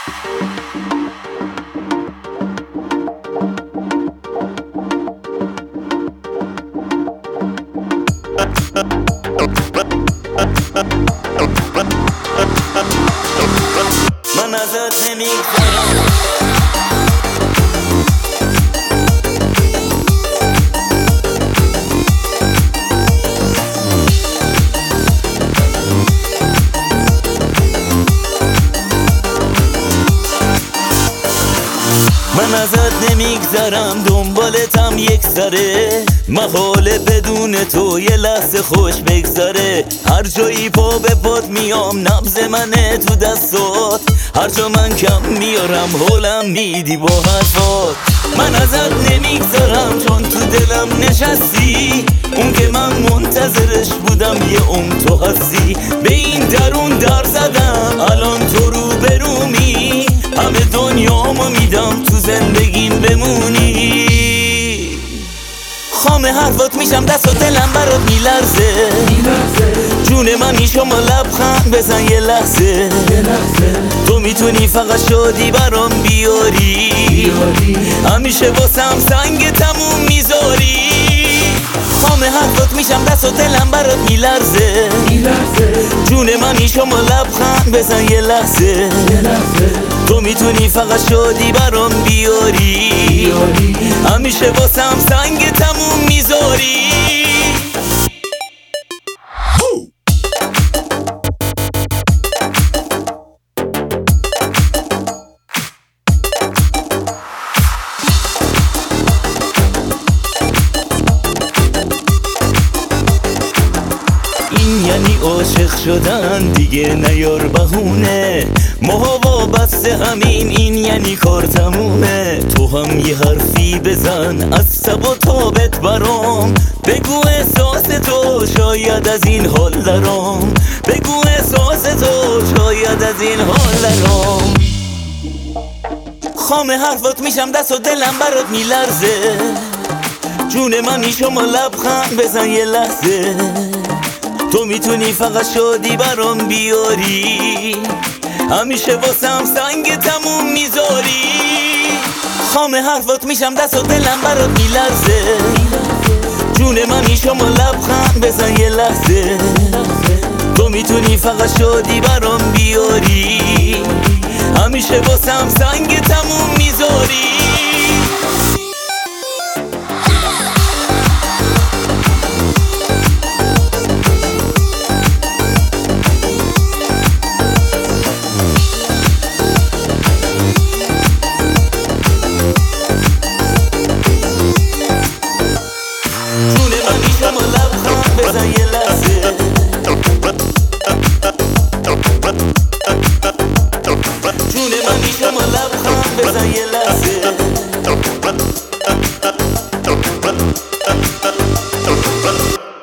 من ازت نمیگذرم من ازت نمیگذرم دنبالتم یک سره محاله بدون تو یه لحظه خوش بگذره هر جایی پا به پات میام نبض منه تو دستات هر جا من کم میارم حولم میدی با حرفات من ازت نمیگذرم چون تو دلم نشستی اون که من منتظرش بودم یه تو هستی به این درون در زدم الان تو رو برومی همه دنیامو میدم تو زندگیم بمونی خامه حرفات میشم دست و دلم برات میلرزه جون منی شما لبخند بزن یه لحظه تو میتونی فقط شادی برام بیاری همیشه واسم سنگ تموم میذاری خامه حرفات میشم دست و دلم برات میلرزه جون منی شما لبخند بزن یه لحظه تو میتونی فقط شادی برام بیاری همیشه واسم سنگ تموم میذاری یعنی عاشق شدن دیگه نیار بهونه ما وابسته همین این یعنی کار تمومه تو هم یه حرفی بزن از سب و تابت برام بگو احساس تو شاید از این حال درام بگو احساس تو شاید از این حال درام خامه حرفات میشم دست و دلم برات میلرزه جون منی شما لبخند بزن یه لحظه تو میتونی فقط شادی برام بیاری همیشه واسم سنگ تموم میذاری خامه حرفات میشم دست و دلم برات میلرزه جون منی شما لبخند بزن یه لحظه تو میتونی فقط شادی برام بیاری همیشه واسم سنگ تموم میذاری بزن یه لحظه جون منی شما لبخند بزن یه لحظه